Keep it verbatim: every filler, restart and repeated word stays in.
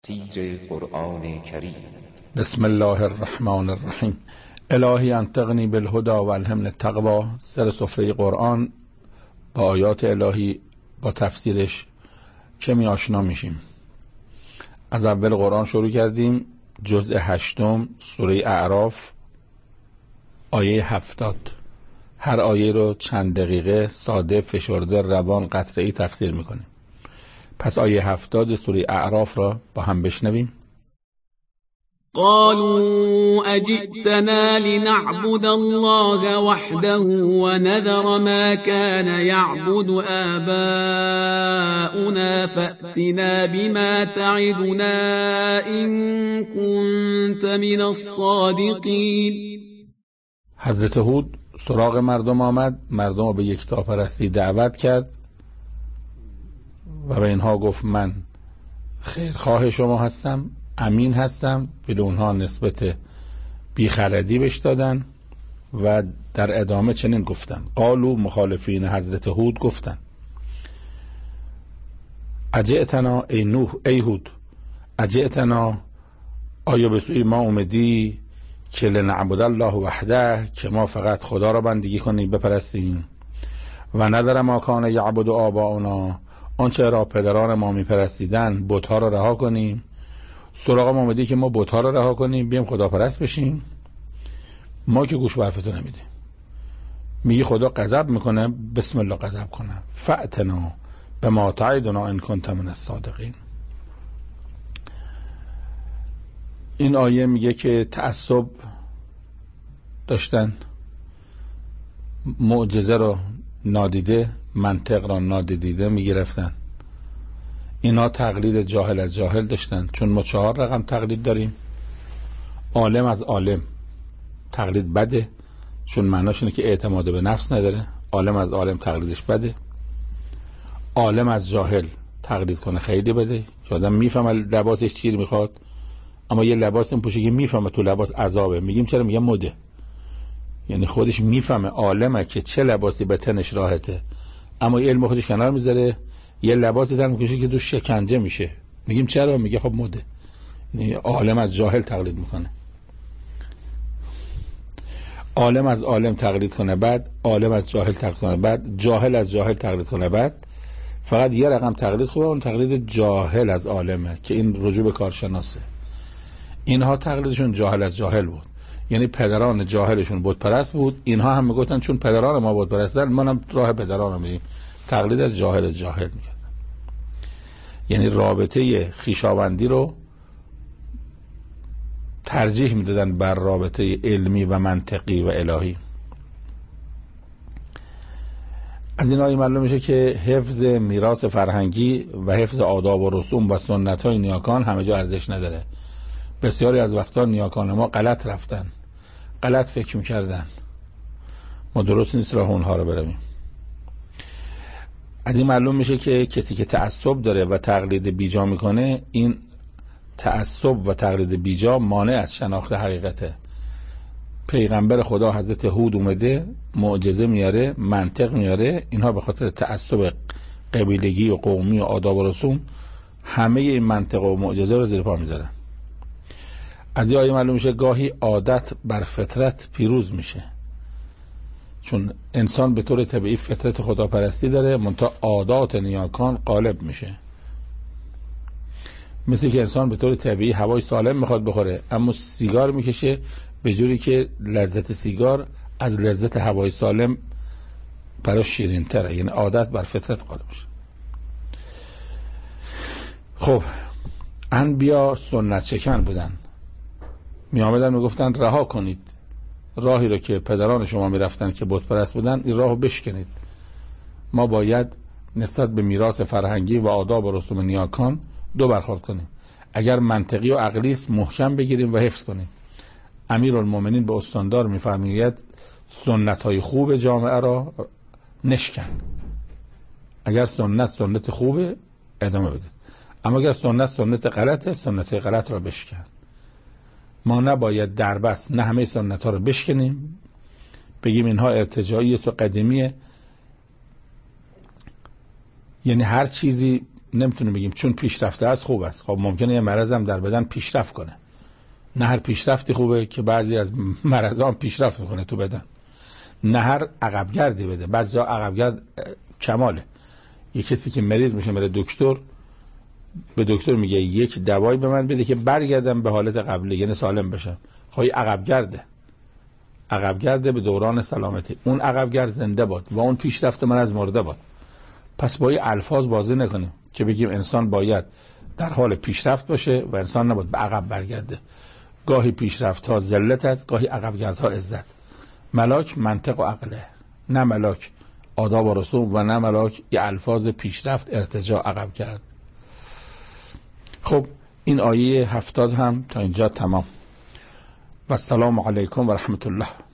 تفسیر قرآن کریم. بسم الله الرحمن الرحیم. الهی انطقنی بالهدى و الهمنی التقوی. سر سفره قرآن با آیات الهی با تفسیرش کمی آشنا میشیم. از اول قرآن شروع کردیم، جزء هشتم سوره اعراف آیه هفتاد. هر آیه رو چند دقیقه ساده، فشرده، روان، قطعه‌ای تفسیر میکنیم. پس آیه هفتاد سوره اعراف را با هم بشنویم. قالوا أجئتنا لنعبد الله وحده ونذر ما كان يعبد آباؤنا فأتنا بما تعدنا إن كنت من الصادقين. حضرت هود سراغ مردم آمد، مردم رو به یکتاپرستی دعوت کرد و به اینها گفت من خیرخواه شما هستم، امین هستم. به اونها نسبت بیخردی بهش دادن و در ادامه چنین گفتن. قالو، مخالفین حضرت هود گفتن اجئتنا ای نوح، ای هود، اجئتنا، آیا به سوی ما اومدی که لنعبد الله وحده، که ما فقط خدا را بندگی کنیم بپرستیم، و ندر ما کان یعبد آباؤنا، آنچه را پدران ما میپرستیدن، بت‌ها را رها کنیم. سراغ ما اومدی که ما بت‌ها را رها کنیم بیم خدا پرست بشیم؟ ما که گوش به حرفتو نمیدیم. میگی خدا غضب میکنه، بسم الله غضب کنه. فأتنا بما تعدنا ان کنت من الصادقین. این آیه میگه که تعصب داشتن، معجزه رو نادیده، منطق را نادیده میگرفتن. اینا تقلید جاهل از جاهل داشتن، چون ما چهار رقم تقلید داریم. عالم از عالم تقلید بده، چون معناش اینه که اعتماد به نفس نداره. عالم از عالم تقلیدش بده. عالم از جاهل تقلید کنه خیلی بده. که آدم میفهمه لباسش چی میخواد، اما یه لباس میپوشه که میفهمه تو لباس عذابه. میگیم چرا؟ میگم مده، یعنی خودش میفهمه عالمه که چه لباسی به تنش راحته، اما یه علم خودش کنار میذاره، یه لباسی تن میکشه که تو شکنجه میشه. میگیم چرا؟ میگه خب مده. یعنی عالم از جاهل تقلید میکنه. عالم از عالم تقلید کنه بعد، عالم از جاهل تقلید کنه بعد، جاهل از جاهل تقلید کنه بعد. فقط یه رقم تقلید خوبه، اون تقلید جاهل از عالمه که این رجوع به کارشناسه. اینها تقلیدشون جاهل از جاهل بود، یعنی پدران جاهلشون بت پرست بود. اینها هم میگفتن چون پدران ما بت پرستن، ما هم راه پدران رو میریم. تقلید از جاهل از جاهل میکردن، یعنی رابطه خویشاوندی رو ترجیح میدادن بر رابطه علمی و منطقی و الهی. از این آیه معلوم میشه که حفظ میراث فرهنگی و حفظ آداب و رسوم و سنت های نیاکان همه جا ارزش نداره. بسیاری از وقتا نیاکان ما غلط رفتن، غلط فکر میکردن، ما درست نیست راه اونها رو برویم. از این معلوم میشه که کسی که تعصب داره و تقلید بیجا میکنه، این تعصب و تقلید بیجا مانع از شناخت حقیقته. پیغمبر خدا حضرت هود اومده معجزه میاره، منطق میاره، اینها به خاطر تعصب قبیلگی و قومی و آداب و رسوم همه این منطق و معجزه رو زیر پا میذارن. از این آیه معلوم میشه گاهی عادت بر فطرت پیروز میشه، چون انسان به طور طبیعی فطرت خداپرستی داره، منتها عادات نیاکان غالب میشه. مثل که انسان به طور طبیعی هوای سالم میخواد بخوره، اما سیگار میکشه به جوری که لذت سیگار از لذت هوای سالم براش شیرین تره، یعنی عادت بر فطرت غالب میشه. خب انبیا سنت شکن بودن، می آمدن میگفتن رها کنید راهی رو که پدران شما میرفتن که بت پرست بودن، این راهو بشکنید. ما باید نسبت به میراث فرهنگی و آداب و رسوم نیاکان دو برخورد کنیم. اگر منطقی و عقلی است محکم بگیریم و حفظ کنیم. امیرالمومنین به استاندار میفرماید سنت های خوب جامعه را نشکن. اگر سنت سنت خوبه ادامه بدید، اما اگر سنت سنت غلطه، سنت غلط را بشکن. ما نباید دربست نه همه سنت ها رو بشکنیم، بگیم اینها ارتجاعی است و قدیمیه، یعنی هر چیزی نمیتونیم بگیم چون پیشرفته است خوب است. خب ممکنه یه مرض هم در بدن پیشرفت کنه. نه هر پیشرفتی خوبه که بعضی از مرضا هم پیشرفت میکنه تو بدن. نه هر عقبگردی بده. بعضیا عقبگرد کماله. یه کسی که مریض میشه میره دکتر، به دکتر میگه یک دوایی به من بده که برگردم به حالت قبلی، یعنی سالم بشم. خواهی عقبگرده عقبگرده به دوران سلامتی. اون عقبگرد زنده باد و اون پیشرفت من از مرده باد. پس با این الفاظ بازی نکنیم که بگیم انسان باید در حال پیشرفت باشه و انسان نباید به عقب برگرده. گاهی پیشرفت ها ذلت است، گاهی عقبگرد ها عزت. ملاک منطق و عقله، نه ملاک آداب و رسوم و نه ملاک یه الفاظ پیشرفت ارتجاع عقب کرد. خب این آیه هفتاد هم تا اینجا تمام. و السلام علیکم و رحمت الله.